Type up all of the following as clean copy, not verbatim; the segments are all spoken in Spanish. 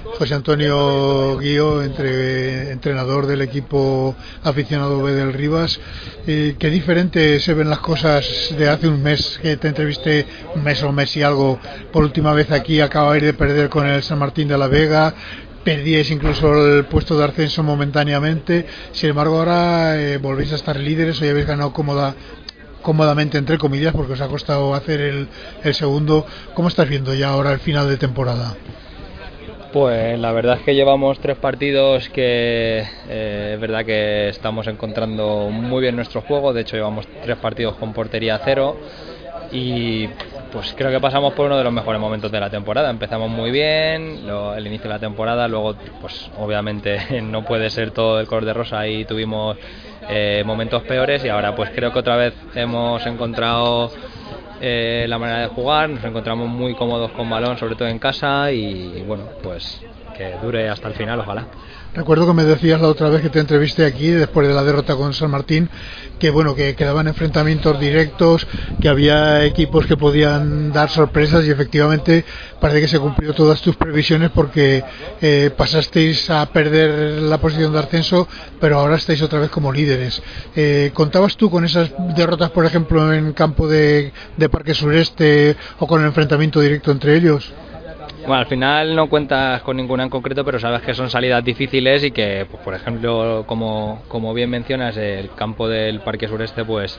José Antonio Guío, entrenador del equipo aficionado B del Rivas. ¿Qué diferente se ven las cosas de hace un mes que te entrevisté, un mes y algo, por última vez aquí? Acabáis de perder con el San Martín de la Vega, perdíais incluso el puesto de ascenso momentáneamente, sin embargo ahora volvéis a estar líderes, hoy habéis ganado cómodamente, entre comillas, porque os ha costado hacer el segundo. ¿Cómo estás viendo ya ahora el final de temporada? Pues la verdad es que llevamos 3 partidos que es verdad que estamos encontrando muy bien nuestro juego. De hecho llevamos 3 partidos con portería cero y pues creo que pasamos por uno de los mejores momentos de la temporada. Empezamos muy bien el inicio de la temporada, luego pues obviamente no puede ser todo el color de rosa y tuvimos momentos peores, y ahora pues creo que otra vez hemos encontrado la manera de jugar, nos encontramos muy cómodos con balón, sobre todo en casa, y bueno, pues que dure hasta el final, ojalá. Recuerdo que me decías la otra vez que te entrevisté aquí, después de la derrota con San Martín, que bueno, que quedaban enfrentamientos directos, que había equipos que podían dar sorpresas, y efectivamente parece que se cumplió todas tus previsiones, porque pasasteis a perder la posición de ascenso, pero ahora estáis otra vez como líderes. ¿Contabas tú con esas derrotas, por ejemplo, en campo de Parque Sureste, o con el enfrentamiento directo entre ellos? Bueno, al final no cuentas con ninguna en concreto, pero sabes que son salidas difíciles y que, pues, por ejemplo, como bien mencionas, el campo del Parque Sureste, pues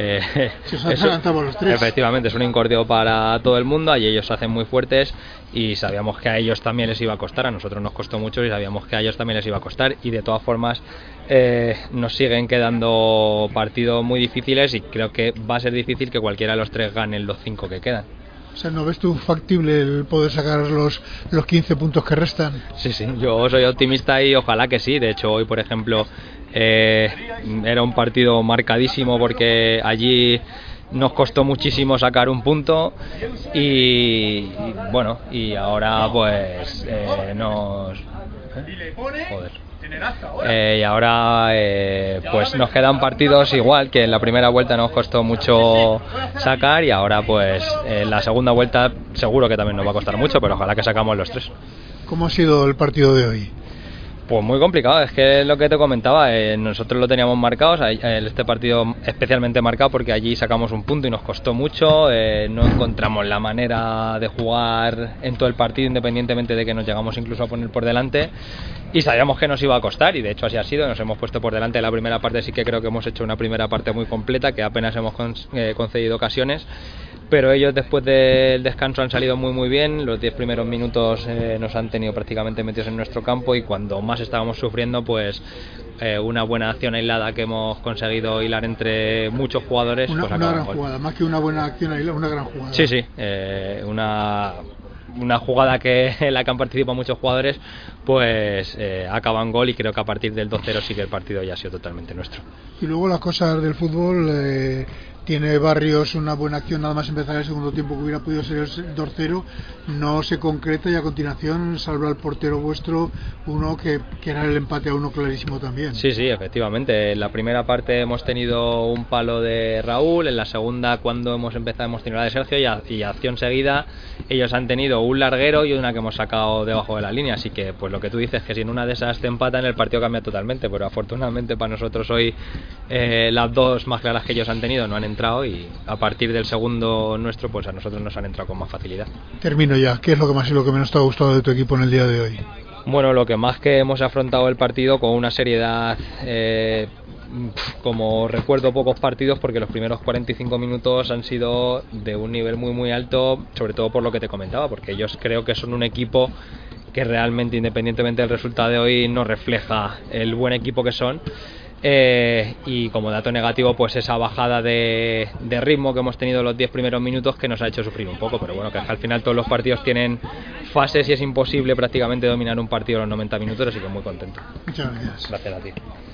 Los tres. efectivamente es un incordio para todo el mundo. Allí ellos se hacen muy fuertes y sabíamos que a ellos también les iba a costar. A nosotros nos costó mucho y sabíamos que a ellos también les iba a costar, y de todas formas nos siguen quedando partidos muy difíciles, y creo que va a ser difícil que cualquiera de los 3 ganen los 5 que quedan. O sea, ¿no ves tú factible el poder sacar los 15 puntos que restan? Sí, yo soy optimista y ojalá que sí. De hecho, hoy, por ejemplo, era un partido marcadísimo, porque allí nos costó muchísimo sacar un punto, y bueno, y ahora pues y ahora pues nos quedan partidos igual que en la primera vuelta nos costó mucho sacar, y ahora pues en la segunda vuelta seguro que también nos va a costar mucho, pero ojalá que sacamos los 3. ¿Cómo ha sido el partido de hoy? Pues muy complicado, es que lo que te comentaba, nosotros lo teníamos marcado, este partido especialmente marcado porque allí sacamos un punto y nos costó mucho, no encontramos la manera de jugar en todo el partido, independientemente de que nos llegamos incluso a poner por delante, y sabíamos que nos iba a costar, y de hecho así ha sido. Nos hemos puesto por delante en la primera parte. Sí que creo que hemos hecho una primera parte muy completa, que apenas hemos concedido ocasiones, pero ellos después del descanso han salido muy bien. Los 10 primeros minutos nos han tenido prácticamente metidos en nuestro campo, y cuando más estábamos sufriendo, pues una buena acción aislada que hemos conseguido hilar entre muchos jugadores. Una gran jugada, más que una buena acción aislada, una gran jugada. Sí, una jugada en la que han participado muchos jugadores, pues acaba en gol, y creo que a partir del 2-0 sí que el partido ya ha sido totalmente nuestro. Y luego las cosas del fútbol, tiene Barrios una buena acción nada más empezar el segundo tiempo, que hubiera podido ser el 2-0, no se concreta, y a continuación salva el portero vuestro uno que era el empate a 1 clarísimo también. Sí, efectivamente. En la primera parte hemos tenido un palo de Raúl, en la segunda, cuando hemos empezado, hemos tenido la de Sergio, y acción seguida ellos han tenido un larguero y una que hemos sacado debajo de la línea. Así que pues lo que tú dices, que si en una de esas te empatan, el partido cambia totalmente, pero afortunadamente para nosotros hoy las 2 más claras que ellos han tenido no han entrado, y a partir del segundo nuestro, pues a nosotros nos han entrado con más facilidad. Termino ya. ¿Qué es lo que más y lo que menos te ha gustado de tu equipo en el día de hoy? Bueno, lo que más, que hemos afrontado el partido con una seriedad, como recuerdo pocos partidos, porque los primeros 45 minutos han sido de un nivel muy alto, sobre todo por lo que te comentaba, porque ellos creo que son un equipo que realmente, independientemente del resultado de hoy, no refleja el buen equipo que son. Y como dato negativo, pues esa bajada de ritmo que hemos tenido los 10 primeros minutos, que nos ha hecho sufrir un poco, pero bueno, que al final todos los partidos tienen fases y es imposible prácticamente dominar un partido los 90 minutos, así que muy contento. Muchas gracias. Gracias a ti.